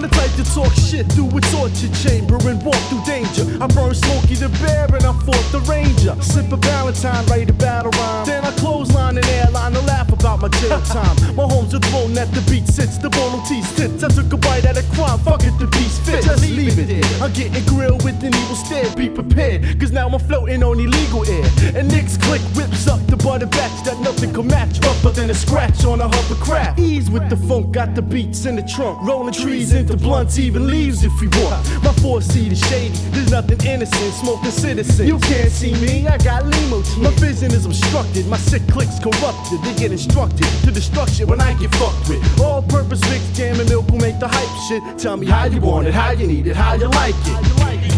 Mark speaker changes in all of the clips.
Speaker 1: the type to talk shit through a torture chamber and walk through danger. I burn Smokey the Bear and I fought the Ranger. Sip a Valentine, write a battle rhyme. Then I clothesline an airline to laugh about my jail time. My homes are thrown at the beat sits, the bone on teeth tits. I took a bite at a crime, fuck it, the piece fits. Just leave it there. I'm getting grilled with an evil stare, be prepared. Cause now I'm floating on illegal air. And Nick's click whips up the butter batch that nothing can match. Rougher than a scratch on a hovercraft. Ease with the funk, got the beats in the trunk. Rolling trees into blunts, even leaves if we want. My 4-seat is shady, there's nothing innocent. Smoking citizens, you can't see me, I got limo team. My vision is obstructed, my sick clicks corrupted. They get instructed to destruction when I get fucked with. All purpose mix, jam and milk will make the hype shit. Tell me how you want it, how you need it, how you like it.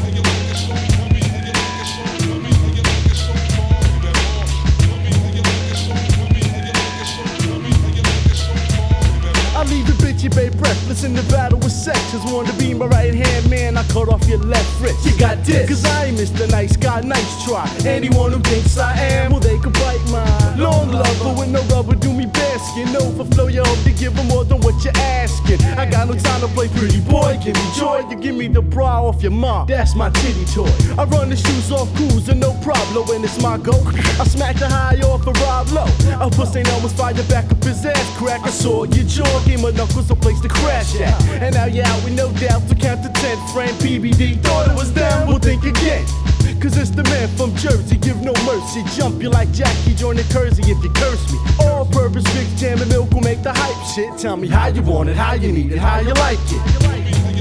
Speaker 1: I leave the bitchy babe breathless in the battle with sex. Just wanted to be my right hand man, I cut off your left wrist. You got this, cause I ain't Mr. Nice Guy, nice try. Anyone who thinks I am, well they can bite mine. Long lover with no rubber, do me basket. Overflow, you hope to give them more than what you're asking. I got no time to play pretty boy, give me joy. You give me the bra off your mom, that's my titty toy. I run the shoes off cruising, no problem when it's my go. I smack the high off of Rob Lowe. I put St. Elmo's fire back up his ass crack. I saw your jaw, gave my knuckles a place to crash at. And now you're out with no doubt to count to 10. Friend PBD thought it was down, we'll think again. Cause it's the man from Jersey, give no mercy. Jump you like Jackie, join the Kersey if you curse me. All purpose mix, jam and milk will make the hype shit. Tell me how you want it, how you need it, how you like it.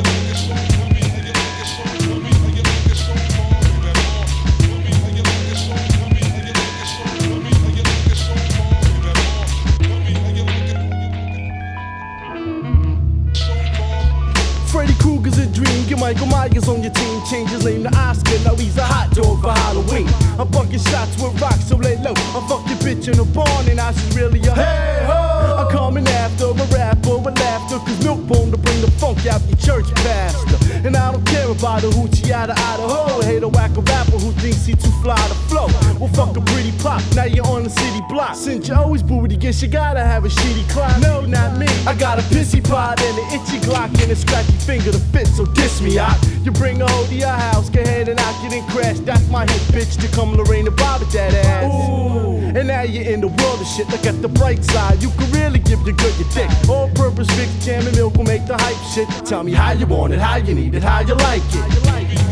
Speaker 1: Freddy Krueger's a dream, get Michael Myers on your team. Change his name to Oscar, now he's a hot dog for Halloween. I'm bucking shots with rocks, so lay low. I fuck your bitch in the barn and I she's really a hey-ho. I'm coming after a rapper with laughter, cause milk bone to bring the funk out your church pastor. And I don't care about a hoochie out of Idaho. Hate a whack a rapper who thinks he too fly to flow. Well fuck a pretty pop, now you're on the city block. Since you always booty, guess you gotta have a shitty clock. No, not me, I got a pissy pot and an itchy Glock and a scratchy finger to fit, so diss me out. You bring a hoe to your house, go ahead and knock it and crash. That's my hit bitch to come Lorraine and Bob at that ass. Ooh. And now you're in the world of shit. Look at the bright side, you can really give your girl your dick. All purpose mix, jam and milk will make the hype shit. Tell me how you want it, how you need it, how you like it.